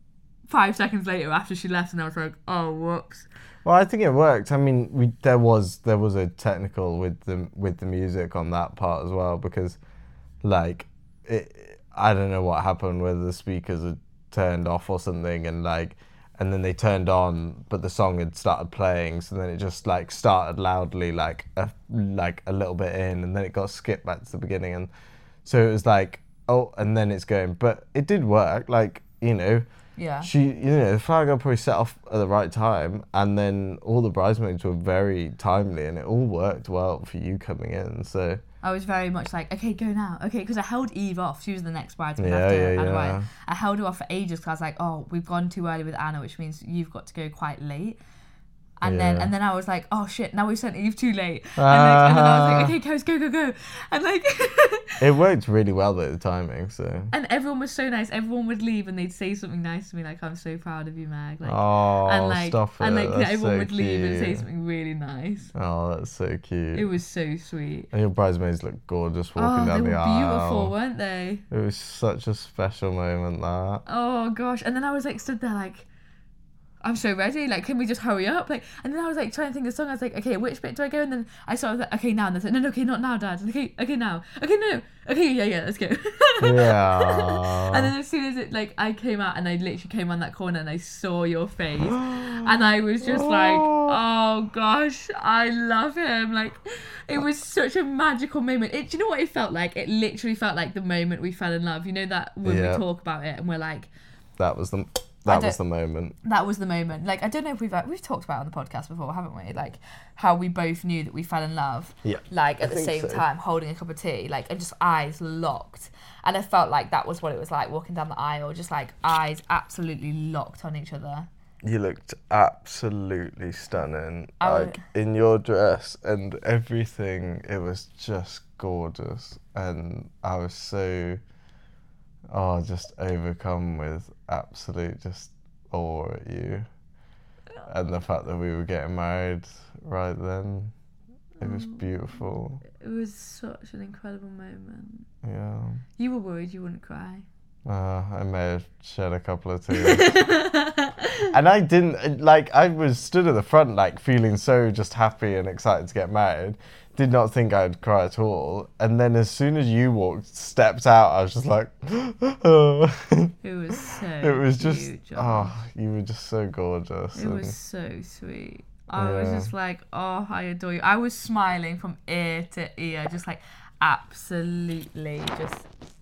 five seconds later after she left. And I was like, oh, whoops. Well, I think it worked. I mean, we there was there was a technical with the with the music on that part as well because, like, it, I don't know what happened whether the speakers had turned off or something and like, and then they turned on, but the song had started playing, so then it just like started loudly like a like a little bit in, and then it got skipped back to the beginning, and so it was like oh, and then it's going, but it did work. Like you know. Yeah. She, you know, the flower girl probably set off at the right time, and then all the bridesmaids were very timely, and it all worked well for you coming in. So I was very much like, okay, go now, okay, because I held Eve off. She was the next bridesmaid yeah, after yeah, Anna yeah. Ryan. I held her off for ages because I was like, oh, we've gone too early with Anna, which means you've got to go quite late. And Yeah. then and then I was like, oh shit, now we've sent Eve too late. And, like, and then I was like, okay, guys, go, go, go. And like it worked really well though, the timing. So and everyone was so nice. Everyone would leave and they'd say something nice to me, like, I'm so proud of you, Meg. Like, oh, and like stop it. and like That's everyone so would leave and say cute. something really nice. Oh, that's so cute. It was so sweet. And your bridesmaids looked gorgeous walking Oh, down they the were aisle. beautiful, weren't they? It was such a special moment, that. Oh gosh. And then I was like stood there like, I'm so ready, like, can we just hurry up? Like, and then I was like trying to think of the song. I was like, okay, which bit do I go? And then I started like, okay, now. And then I said, no, no, okay, not now, Dad. Okay, okay, now. Okay, no, okay, yeah, yeah, let's go. Yeah. And then as soon as it, like, I came out and I literally came on that corner and I saw your face, and I was just like, oh gosh, I love him. Like, it was such a magical moment. It, do you know what it felt like? It literally felt like the moment we fell in love. You know that when Yeah. we talk about it and we're like, That was the I that was the don't- moment. that was the moment. Like, I don't know if we've we've talked about it on the podcast before, haven't we? Like, how we both knew that we fell in love. Yeah. Like, I at the think same so. time, holding a cup of tea, like, and just eyes locked. And I felt like that was what it was like walking down the aisle, just like eyes absolutely locked on each other. You looked absolutely stunning. I would- Like in your dress and everything, it was just gorgeous. And I was so, oh, just overcome with absolute just awe at you. And the fact that we were getting married right then, it was beautiful. It was such an incredible moment. Yeah. You were worried you wouldn't cry. Uh, I may have shed a couple of tears. And I didn't, like, I was stood at the front, like, feeling so just happy and excited to get married. Did not think I'd cry at all. And then as soon as you walked, stepped out, I was just like, oh. It was so It was just, cute, Josh. oh, you were just so gorgeous. It and- was so sweet. I was Yeah. just like, oh, I adore you. I was smiling from ear to ear, just like absolutely just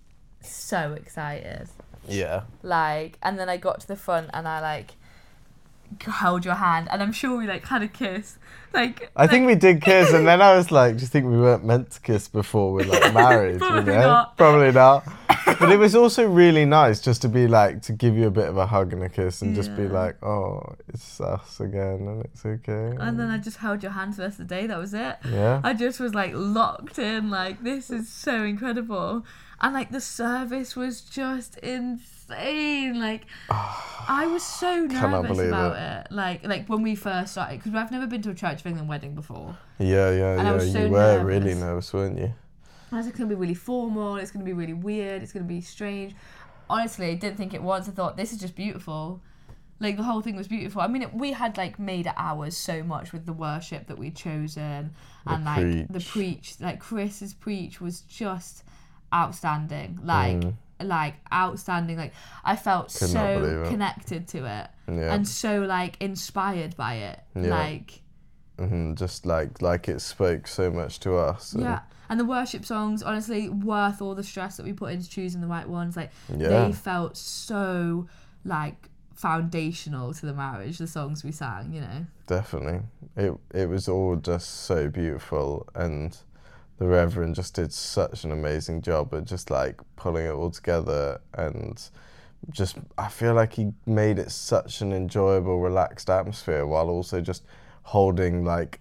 so excited. Yeah. Like, and then I got to the front and I like held your hand, and I'm sure we like had a kiss. Like, I think we did kiss, and then I was like, do you think we weren't meant to kiss before we're like married? Probably you know? not. Probably not. But it was also really nice just to be like, to give you a bit of a hug and a kiss and just be Yeah. like, oh, it's us again and it's okay. and then I just held your hand for the rest of the day. That was it. Yeah. I just was like locked in. Like, this is so incredible. And like the service was just insane. Like, I was so Cannot nervous believe about it. Like, like when we first started, because I've never been to a Church of England wedding before. Yeah, yeah, And I yeah. was so You were nervous. really nervous, weren't you? I was like, it's going to be really formal, it's going to be really weird, it's going to be strange. Honestly, I didn't think it was. I thought, this is just beautiful. Like, the whole thing was beautiful. I mean, it, we had, like, made it ours so much with the worship that we'd chosen. The and, like, the preach. preach. Like, Chris's preach was just outstanding. Like, Mm. like outstanding. Like I felt Could not believe so it. connected to it Yeah. and so like inspired by it. Yeah. Like Mm-hmm. Just like like it spoke so much to us. And yeah. And the worship songs, honestly, worth all the stress that we put into choosing the right ones. Like Yeah. they felt so like foundational to the marriage, the songs we sang, you know. Definitely. It it was all just so beautiful, and the Reverend just did such an amazing job at just like pulling it all together, and just I feel like he made it such an enjoyable, relaxed atmosphere while also just holding like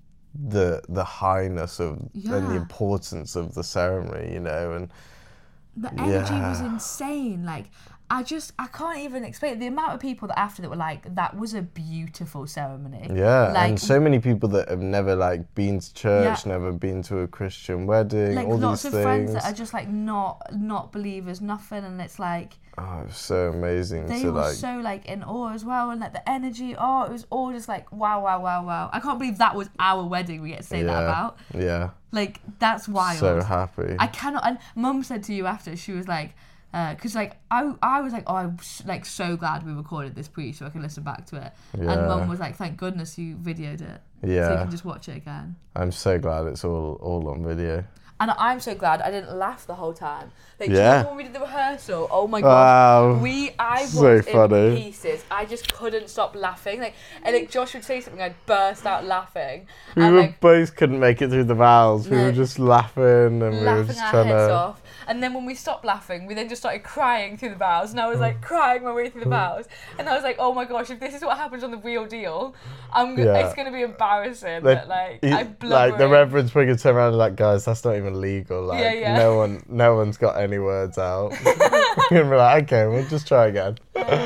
the the highness of Yeah. and the importance of the ceremony, you know, and the energy Yeah. was insane. Like I just I can't even explain the amount of people that after that were like, that was a beautiful ceremony. yeah, Like and so many people that have never like been to church, Yeah. never been to a Christian wedding, like all lots these of friends things. that are just like not not believers, nothing, and it's like Oh, it was so amazing they to were like. so like in awe as well, and like the energy, oh it was all just like wow wow wow wow. I can't believe that was our wedding we get to say that Yeah. about. Yeah, Like that's wild. so happy. I cannot. And Mum said to you after, she was like, because like I, I was like, oh, I'm s- like so glad we recorded this pre so I can listen back to it. Yeah. And Mum was like, thank goodness you videoed it, so you Yeah, can just watch it again. I'm so glad it's all all on video. And I'm so glad I didn't laugh the whole time. Like, do you Yeah. remember when we did the rehearsal? Oh my god. Wow. We, I was So in funny. pieces. I just couldn't stop laughing. Like, and like Josh would say something, I'd burst out laughing. We and were like both couldn't make it through the vowels. We No. were just laughing and we were laughing just our trying heads to. off. And then when we stopped laughing, we then just started crying through the vows. And I was like crying my way through the vows. And I was like, oh my gosh, if this is what happens on the real deal, I'm g- Yeah. it's going to be embarrassing. They- that, like, he- I like the blubbering. Reverend's probably gonna turn around and like, guys, that's not even legal. Like, Yeah, yeah. no one, no one's got any words out. We're gonna be like, okay, we'll just try again.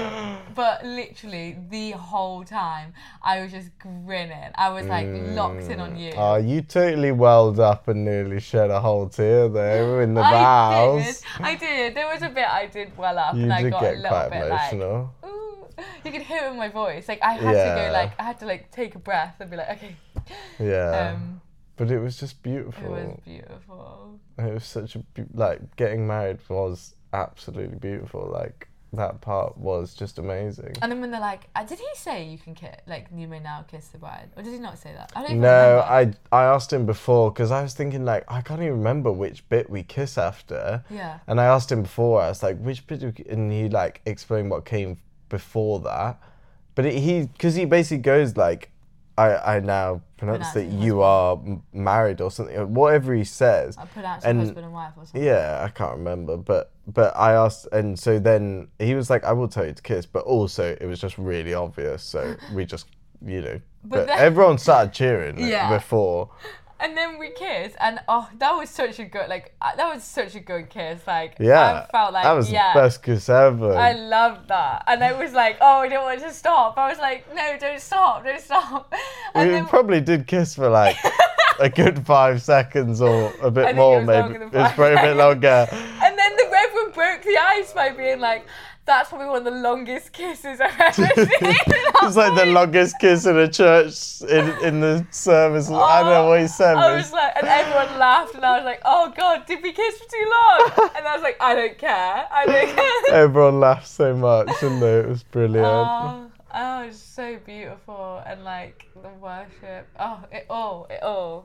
But literally the whole time, I was just grinning. I was like locked in on you. Oh, you totally welled up and nearly shed a whole tear there in the I vows. did. I did. There was a bit I did well up, You and I did got get a little quite bit emotional. like, ooh. You could hear it in my voice. Like I had Yeah. to go, like I had to like take a breath and be like, okay. Yeah. Um, But it was just it beautiful. was beautiful. It was such a be- like getting married was absolutely beautiful. Like that part was just amazing. And then when they're like, uh, did he say you can kiss, like you may now kiss the bride, or did he not say that? I don't even No, remember. I I asked him before because I was thinking like I can't even remember which bit we kiss after. Yeah. And I asked him before. I was like, which bit? Do we, and he like explained what came before that. But it, he because he basically goes like, I I now pronounce Pronounce that it you are m- married or something. Whatever he says. I pronounced and- husband and wife or something. Yeah, I can't remember, but but I asked, and so then he was like, "I will tell you to kiss," but also it was just really obvious, so we just, you know, But but, then- everyone started cheering Yeah. before. And then we kissed, and oh, that was such a good, like, uh, that was such a good kiss. Like, Yeah, I felt like, that was yeah, the best kiss ever. I loved that. And I was like, oh, I don't want it to stop. I was like, no, don't stop, don't stop. And we then, probably did kiss for like a good five seconds or a I bit think more, it was maybe. longer than It was five probably a bit longer. and then the Reverend broke the ice by being like, that's probably one of the longest kisses I've ever seen. It's like the longest kiss in a church in in the service. I don't know what he said. I but was like, and everyone laughed, and I was like, oh God, did we kiss for too long? And I was like, I don't care. I don't care. everyone laughed so much, didn't they? It was brilliant. Oh, oh, it's so beautiful, and like the worship, oh, it all, it all.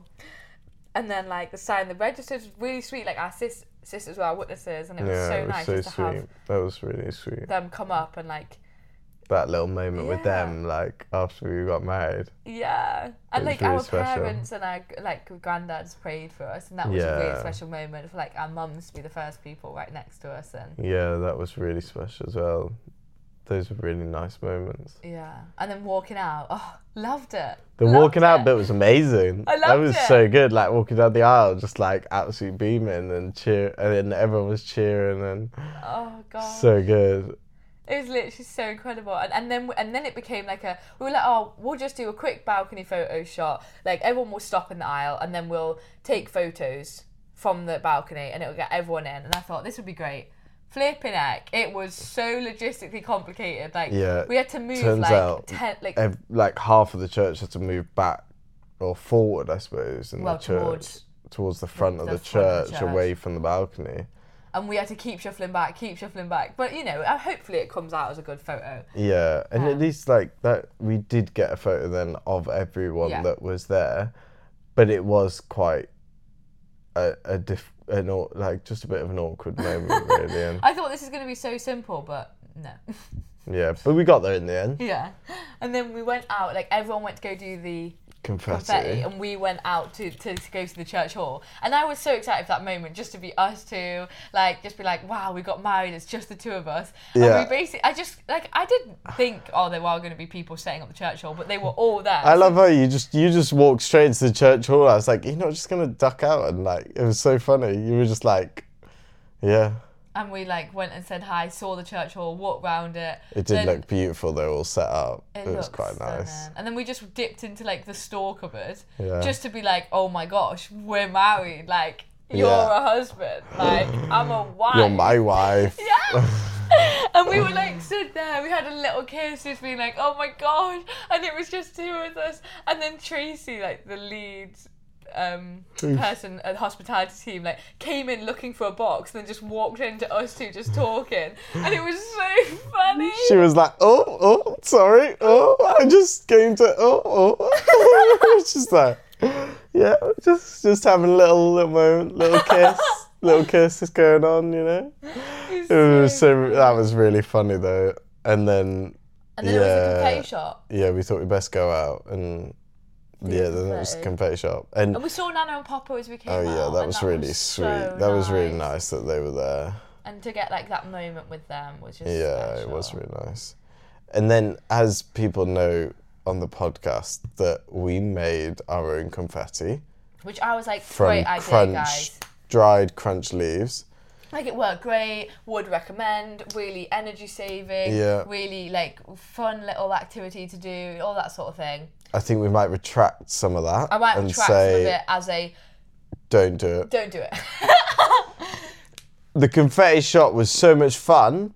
And then like the sign, the registers was really sweet. Like our sis, sisters were our witnesses, and it was yeah, so it was nice so just to sweet. have That was really sweet. them come up and like, That little moment with Yeah. them, like after we got married. yeah, and was like really our special. parents and our like granddads prayed for us, and that was a really Yeah. special moment for like our mums to be the first people right next to us, and Yeah, that was really special as well. Those were really nice moments. yeah, and then walking out, oh, loved it. The Loved walking out it. bit was amazing. I That loved was it. so good. Like walking down the aisle, just like absolutely beaming and cheer, and then everyone was cheering and Oh God. so good. It was literally so incredible, and and then and then it became like a we were like, oh, we'll just do a quick balcony photo shot. Like everyone will stop in the aisle, and then we'll take photos from the balcony, and it will get everyone in. And I thought this would be great. Flipping heck, it was so logistically complicated. Like Yeah, we had to move turns like out ten, like Ev- like half of the church had to move back or forward, I suppose, in well the church towards towards the front of the the front of church, the church. away from the balcony. and we had to keep shuffling back, keep shuffling back. But you know, uh, hopefully it comes out as a good photo. Yeah, and Um, at least like that, we did get a photo then of everyone Yeah. that was there, but it was quite a, a diff, an au- like just a bit of an awkward moment really. And I thought this is going to be so simple, but no. yeah, but we got there in the end. Yeah, and then we went out. Like everyone went to go do the Confetti. confetti, and we went out to, to, to go to the church hall. And I was so excited for that moment, just to be us two, like just be like, wow, we got married. It's just the two of us. Yeah. And we basically, I just like, I didn't think, oh, there were going to be people setting up the church hall, but they were all there. I love how you just you just walked straight into the church hall. I was like, you're not just gonna duck out, and like it was so funny. You were just like, yeah. And we like went and said hi, saw the church hall, walked round it. It did Then look beautiful. They were all set up. It, It, was looked quite nice. stunning. And then we just dipped into like the store cupboard, Yeah. just to be like, oh my gosh, we're married. Like you're Yeah. a husband. Like I'm a wife. You're my wife. Yeah. And we were like stood there. We had a little kiss, just being like, oh my gosh. And it was just two of us. And then Tracy, like the lead um person at the hospitality team, like came in looking for a box and then just walked into us two just talking, and it was so funny. She was like, oh, oh, sorry, oh, I just came to, oh, oh. It's just like, yeah, just just having a little little moment, little kiss, little kiss is going on, you know. It's It was so so funny. that was really funny though, and then And then yeah, it was a confetti shop. yeah, we thought we'd best go out and. The Yeah, then it was a confetti. confetti shop, and And we saw Nana and Papa as we came oh out. yeah, that and was really so sweet. That was really nice. nice that they were there. And to get like that moment with them was just Yeah, special. it was really nice. And then, as people know on the podcast, that we made our own confetti Which I was like, from great idea, crunch, guys. dried crunch leaves. Like it worked great, would recommend, really energy saving, Yeah. really like fun little activity to do, all that sort of thing. I think we might retract some of that I might and retract say, some of it as a, don't do it. don't do it. The confetti shot was so much fun,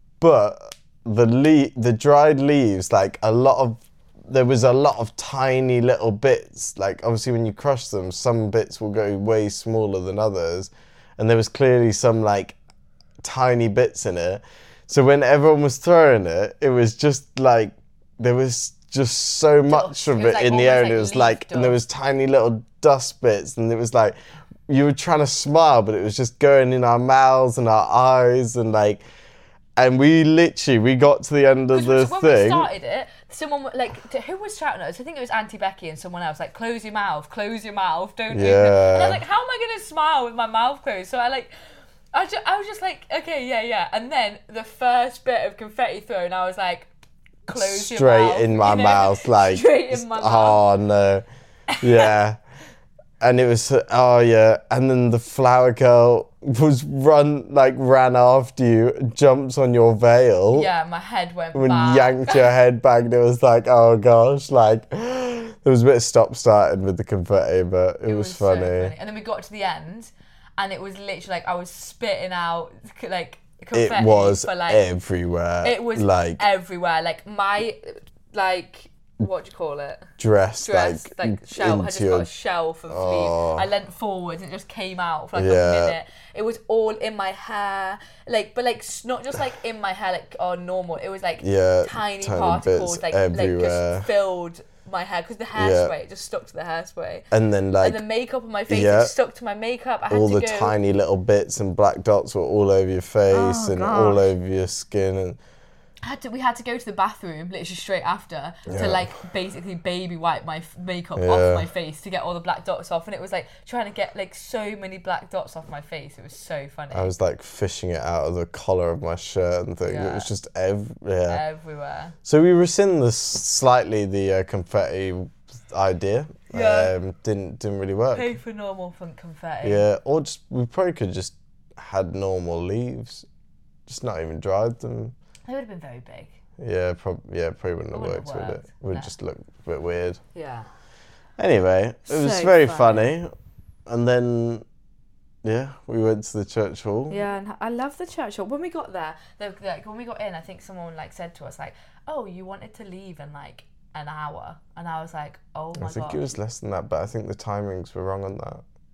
but the le- the dried leaves, like a lot of, there was a lot of tiny little bits. Like obviously when you crush them, some bits will go way smaller than others. And there was clearly some like tiny bits in it. So when everyone was throwing it, it was just like, there was just so much of It was it like in the air, almost and it like was leaf like, and there dust. was tiny little dust bits, and it was like, you were trying to smile, but it was just going in our mouths and our eyes, and like, and we literally, we got to the end of the when we thing. started it, someone wa- like t- who was shouting at us? I think it was Auntie Becky and someone else like, "Close your mouth, close your mouth, don't open it." Yeah. And I was like, "How am I gonna smile with my mouth closed?" So I like, I, ju- I was just like, "Okay, yeah, yeah." And then the first bit of confetti thrown, I was like, "Close your Straight mouth," in my you know? mouth, like, straight in my mouth. oh no, yeah. And it was, oh yeah, and then the flower girl was run, like ran after you, jumps on your veil. Yeah, my head went And back. yanked your head back, and it was like, oh gosh, like, there was a bit of stop starting with the confetti, but it, It was, was so funny. funny. And then we got to the end, and it was literally like I was spitting out like confetti It was for like everywhere. it was like everywhere. Like my like what do you call it? dressed, Dress like, like, shelf. I just into got your, a shelf of Oh. leaves. I leant forward and it just came out for like Yeah. a minute. It was all in my hair, like but like s- not just like in my hair like oh normal. It was like Yeah, tiny, tiny particles bits like like everywhere. just filled my hair because the hairspray it just stuck to the hairspray. and then like And the makeup on my face yeah. it stuck to my makeup. I had all to the go. tiny little bits and black dots were all over your face Oh, and gosh. all over your skin, and I had to, we had to go to the bathroom literally straight after Yeah. to like basically baby wipe my f- makeup Yeah. off my face to get all the black dots off, and it was like trying to get like so many black dots off my face. It was so funny. I was like fishing it out of the collar of my shirt and thing. It Yeah. was just ev- yeah. Everywhere. So we rescind this slightly the uh, confetti idea. Yeah. Um, didn't didn't really work. Pay for normal fun confetti. Yeah, or just we probably could just had normal leaves, just not even dried them. They would have been very big. Yeah, prob- yeah, probably wouldn't have Wouldn't worked, have would it? worked, Would no. just look a bit weird. Yeah. Anyway, it was So very funny. funny. And then, yeah, we went to the church hall. Yeah, and I love the church hall. When we got there, the, like when we got in, I think someone like said to us like, "Oh, you wanted to leave in like an hour," and I was like, "Oh my I think god." it was less than that, but I think the timings were wrong on that.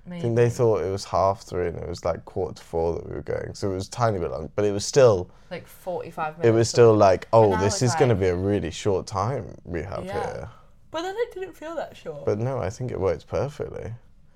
Maybe. I think they thought it was half three and it was like quarter to four that we were going. So it was a tiny bit long, but it was still... Like forty-five minutes. It was still like, oh, And I this was is like- going to be a really short time we have Yeah. here. But then it didn't feel that short. But no, I think it worked perfectly.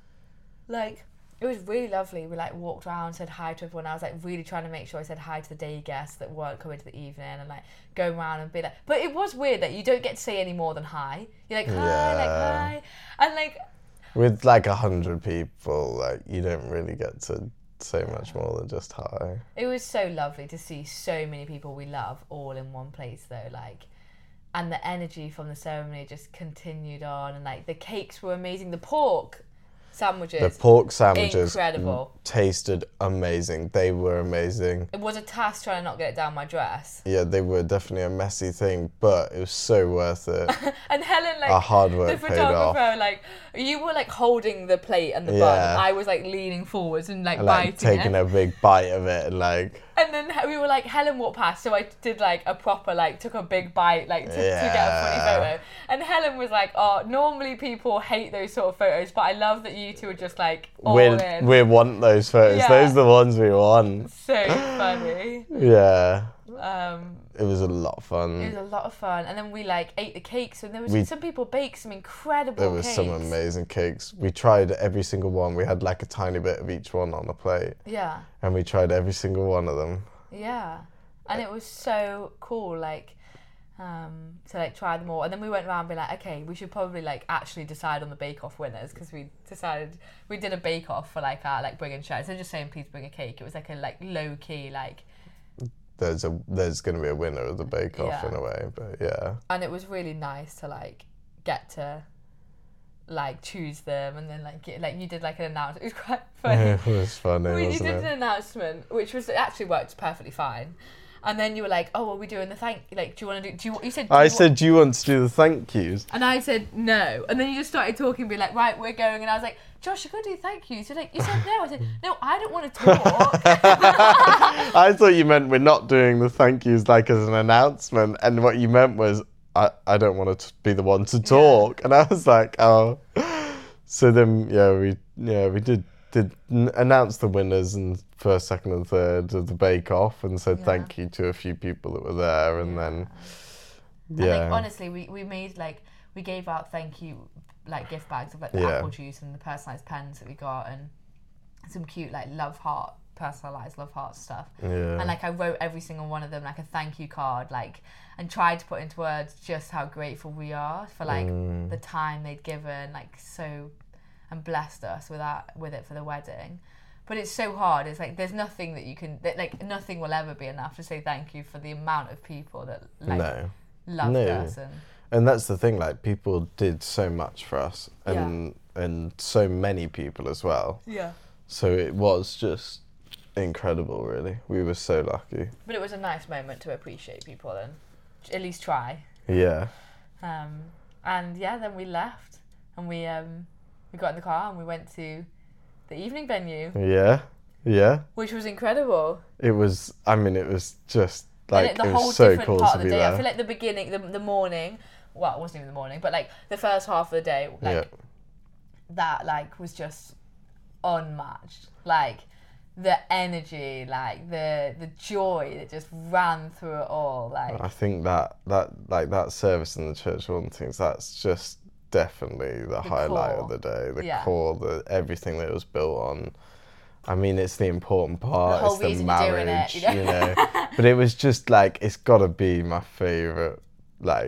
Like, it was really lovely. We like walked around, said hi to everyone. I was like really trying to make sure I said hi to the day guests that weren't coming to the evening, and like going around and be like, but it was weird that you don't get to say any more than hi. You're like, hi, like Yeah. hi. And like, With like a hundred people, like you don't really get to say much more than just hi. it was so lovely to see so many people we love all in one place though, like, and the energy from the ceremony just continued on, and like the cakes were amazing. The pork sandwiches, The pork sandwiches incredible. tasted amazing. They were amazing. It was a task trying to not get it down my dress. Yeah, they were definitely a messy thing, but it was so worth it. And Helen, like, Our hard the work paid off. photographer, like, you were like holding the plate and the bun. Yeah. And I was like leaning forwards and like And, like biting taking it. a big bite of it and like And then we were like, Helen walked past, so I did like a proper, like, took a big bite, like, to, to get a funny Yeah. photo. And Helen was like, oh, normally people hate those sort of photos, but I love that you two are just like all we in. we want those photos. Yeah. Those are the ones we want. So funny. Yeah. Um, It was a lot of fun. it was a lot of fun. And then we like ate the cakes, and there was We- some people baked some incredible There was cakes. some amazing cakes. We tried every single one. We had like a tiny bit of each one on a plate, Yeah. and we tried every single one of them. Yeah, and it was so cool, like, um, to like try them all. And then we went around being like, okay, we should probably like actually decide on the Bake Off winners, because we decided we did a Bake Off for like our like bring and share. So just saying, please bring a cake. It was like a like low key like, There's a there's going to be a winner of the Bake Off Yeah. in a way, but yeah. and it was really nice to like get to like choose them, and then like get, like you did like an announcement. It was quite funny. It was funny, We wasn't did it? an announcement, which was it actually worked perfectly fine. And then you were like, "Oh, are we doing the thank? Like, do you want to do? Do you? You said." Do I you said, do you want to do the thank yous? And I said no. And then you just started talking, be like, right, we're going. And I was like, Josh, you're going to do thank yous. You're like, you said no. I said, no, I don't want to talk. I thought you meant we're not doing the thank yous like as an announcement, and what you meant was I, I don't want to be the one to talk. And I was like, oh. So then, yeah, we yeah we did did n- announce the winners and first, second, and third of the Bake Off, and said Yeah. thank you to a few people that were there, and then And yeah, like, honestly, we, we made like, we gave out thank you, like gift bags of like the Yeah. apple juice and the personalised pens that we got, and some cute like love heart, personalised love heart stuff. yeah, And like I wrote every single one of them like a thank you card, like, and tried to put into words just how grateful we are for like Mm. the time they'd given, like so, and blessed us with that with it for the wedding. But it's so hard. It's like there's nothing that you can that, like nothing will ever be enough to say thank you for the amount of people that like no. loved No. us. And And that's the thing, like people did so much for us, and and so many people as well. yeah. So it was just incredible, really. We were so lucky. But it was a nice moment to appreciate people and at least try. Yeah. Um, and yeah, then we left and we um, we got in the car and we went to the evening venue, Yeah. Yeah. which was incredible. It was, I mean, it was just like, and it, the it whole was so different cool part to of the be day. I there. feel like the beginning, the, the morning, well, it wasn't even the morning, but like the first half of the day, like Yeah. that, like was just unmatched. Like the energy, like the the joy that just ran through it all. Like I think that, that, like that service in the church, one things, that's just definitely the, highlight core. of the day. The Yeah. core, the everything that it was built on. I mean, it's the important part. whole it's the reason you're doing marriage, it, you know? you know. But it was just like, it's got to be my favorite, like,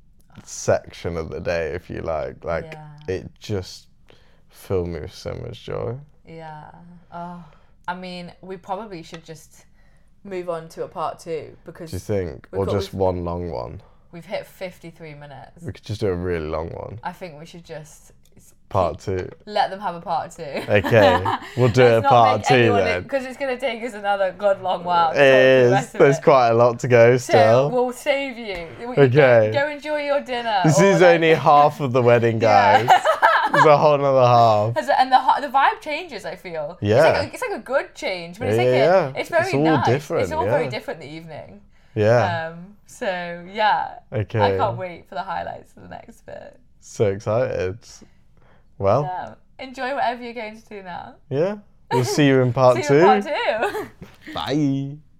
section of the day, if you like. Like, Yeah. it just filled me with so much joy. yeah. Oh, I mean, we probably should just move on to a part two because Do you think? We've Or got- just one long one? we've hit fifty-three minutes. We could just do a really long one. I think we should just Part two. let them have a part two. Okay, we'll do it a part two then. Because it's going to take us another god long while. to It talk through the is. rest of There's it. quite a lot to go So still. we'll save you. We- Okay. Go, go enjoy your dinner. This or is like- only half of the wedding, Yeah. guys. There's a whole other half. Has it- And the ho- the vibe changes, I feel. Yeah. It's like a, it's like a good change, but it's like Yeah. a, it's very It's all nice. different, It's all very yeah. different the evening. Yeah. Um. So yeah. Okay. I can't wait for the highlights of the next bit. So excited. Well, Yeah. enjoy whatever you're going to do now. Yeah. We'll see you in part see two. you in part two. Bye.